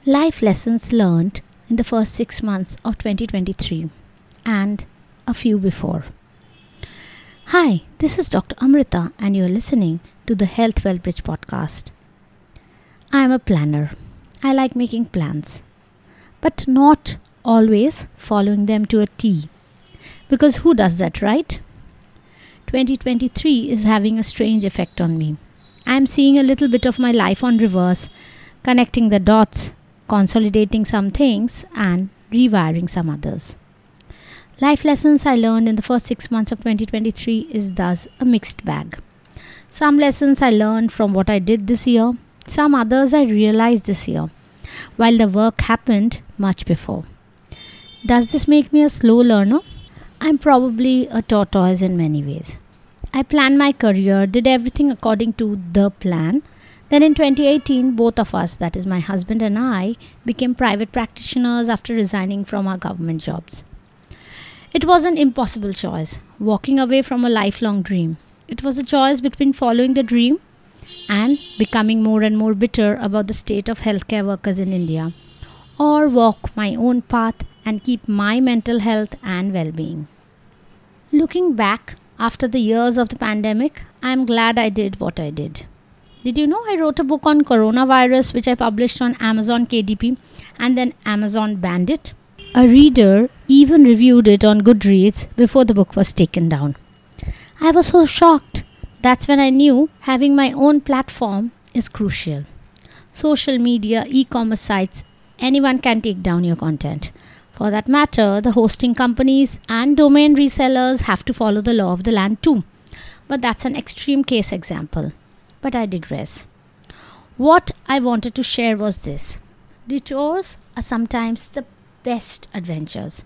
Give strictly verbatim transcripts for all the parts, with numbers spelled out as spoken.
Life lessons learned in the first six months of twenty twenty-three and a few before. Hi, this is Doctor Amrita and you are listening to the Health Well Bridge podcast. I am a planner. I like making plans, but not always following them to a T. Because who does that, right? twenty twenty-three is having a strange effect on me. I am seeing a little bit of my life on reverse, connecting the dots, consolidating some things and rewiring some others. Life lessons I learned in the first six months of twenty twenty-three is thus a mixed bag. Some lessons I learned from what I did this year, some others I realized this year, while the work happened much before. Does this make me a slow learner? I'm probably a tortoise in many ways. I planned my career, did everything according to the plan. Then in twenty eighteen, both of us, that is my husband and I, became private practitioners after resigning from our government jobs. It was an impossible choice, walking away from a lifelong dream. It was a choice between following the dream and becoming more and more bitter about the state of healthcare workers in India, or walk my own path and keep my mental health and well-being. Looking back after the years of the pandemic, I am glad I did what I did. Did you know I wrote a book on coronavirus which I published on Amazon K D P and then Amazon banned it? A reader even reviewed it on Goodreads before the book was taken down. I was so shocked. That's when I knew having my own platform is crucial. Social media, e-commerce sites, anyone can take down your content. For that matter, the hosting companies and domain resellers have to follow the law of the land too. But that's an extreme case example. But I digress. What I wanted to share was this. Detours are sometimes the best adventures.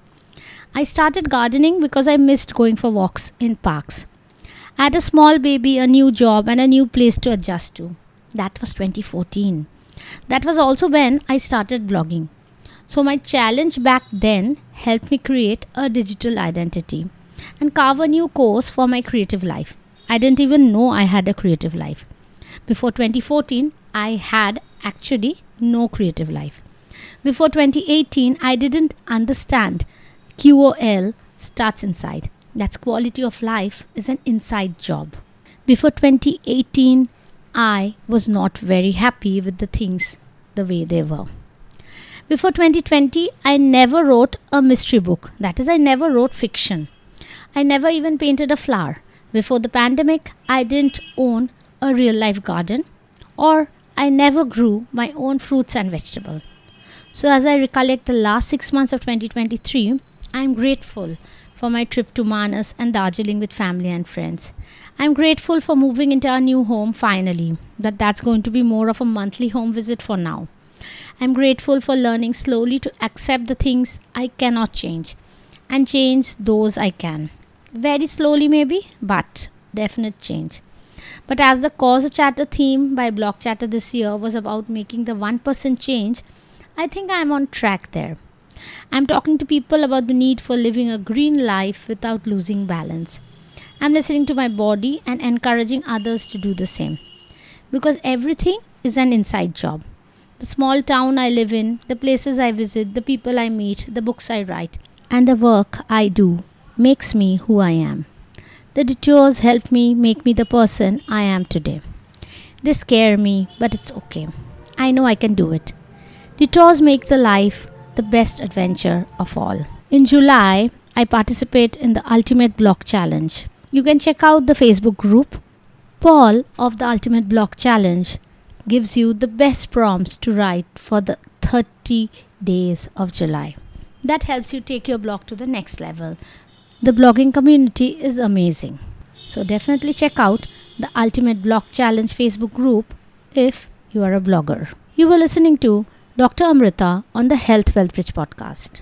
I started gardening because I missed going for walks in parks. I had a small baby, a new job and a new place to adjust to. That was twenty fourteen. That was also when I started blogging. So my challenge back then helped me create a digital identity and carve a new course for my creative life. I didn't even know I had a creative life. Before twenty fourteen, I had actually no creative life. Before twenty eighteen, I didn't understand Q O L starts inside. That's quality of life is an inside job. Before twenty eighteen, I was not very happy with the things the way they were. Before twenty twenty, I never wrote a mystery book. That is, I never wrote fiction. I never even painted a flower. Before the pandemic, I didn't own a real-life garden, or I never grew my own fruits and vegetables. So as I recollect the last six months of twenty twenty-three, I am grateful for my trip to Manas and Darjeeling with family and friends. I am grateful for moving into our new home finally, but that's going to be more of a monthly home visit for now. I am grateful for learning slowly to accept the things I cannot change and change those I can. Very slowly maybe, but definite change. But as the Cause a Chatter theme by Blog Chatter this year was about making the one percent change, I think I am on track there. I am talking to people about the need for living a green life without losing balance. I am listening to my body and encouraging others to do the same. Because everything is an inside job. The small town I live in, the places I visit, the people I meet, the books I write, and the work I do makes me who I am. The detours help me make me the person I am today. They scare me, but it's okay. I know I can do it. Detours make the life the best adventure of all. In July, I participate in the Ultimate Block Challenge. You can check out the Facebook group. Paul of the Ultimate Block Challenge gives you the best prompts to write for the thirty days of July. That helps you take your blog to the next level. The blogging community is amazing. So definitely check out the Ultimate Block Challenge Facebook group if you are a blogger. You were listening to Doctor Amrita on the Health Well Bridge podcast.